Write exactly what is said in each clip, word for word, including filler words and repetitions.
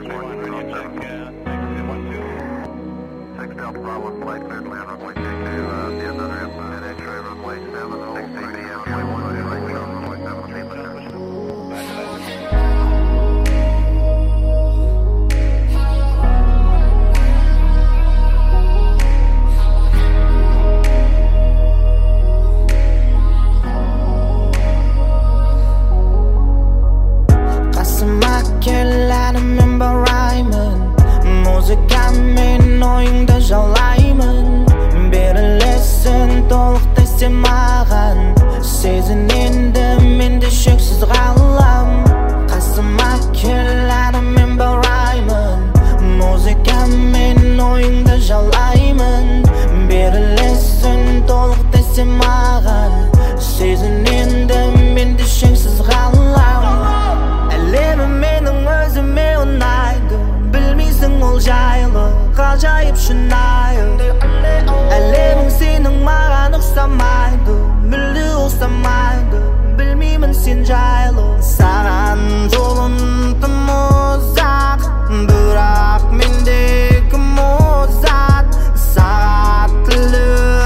Muzikamen oyыңда жалаймын, берілесің толықтай сен маған. Сезіненді менде шексіз ғалам. Қасыма кел, әнімен баураймын. Музыкамен ойыңда жалаймын, берілесің толықтай сен маған. Сезіненді менде шексіз ғалам. Әлемім менің өзіме ұнайды, білмейсің ол жайлы, ғажайып шынайы. Әлемің сенің маған ұқсамайды, мүлде ұқсамайды, білмеймін сен жайлы. Саған жолым тым ұзақ, бірақ мендегі мұзат. Сағат тілі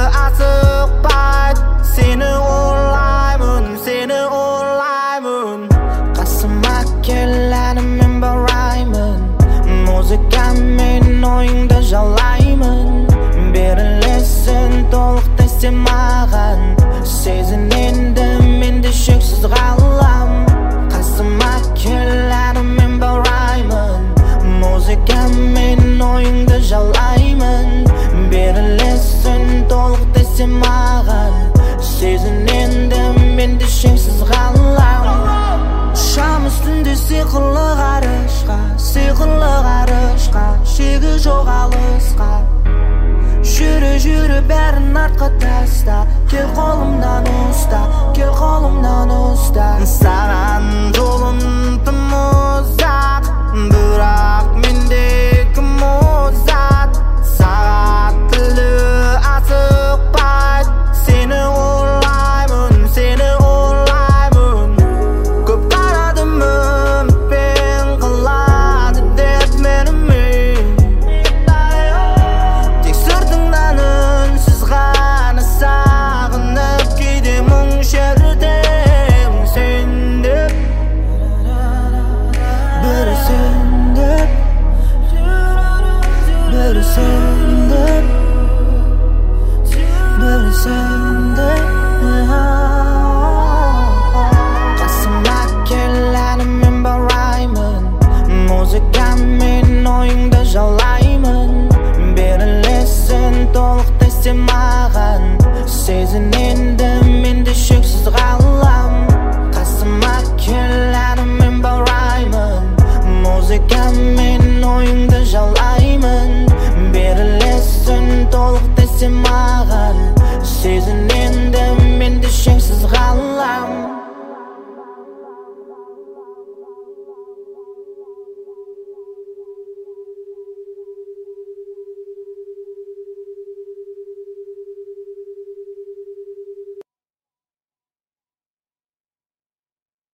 асықпайды, сені ойлаймын, сені ойлаймын. Қасыма кел, әнімен баураймын. Музыкамен ойыңда жалаймын, берілесің толықтай сен маған. Сезіненді менде шексіз ғалам. Қасыма кел, әнімен баураймын. Музыкамен ойыңда жалаймын, берілесің толықтай сен маған. Сезіненді менде шексіз ғалам. Шам үстінде сиқырлы ғарышқа, сиқырлы ғарышқа, шегі жоқ алысқа. Жүрі жүрі бәрін артқа таста, кел қолымнан ұста, кел қолымнан ұста. Саған жолым тым ұзақ,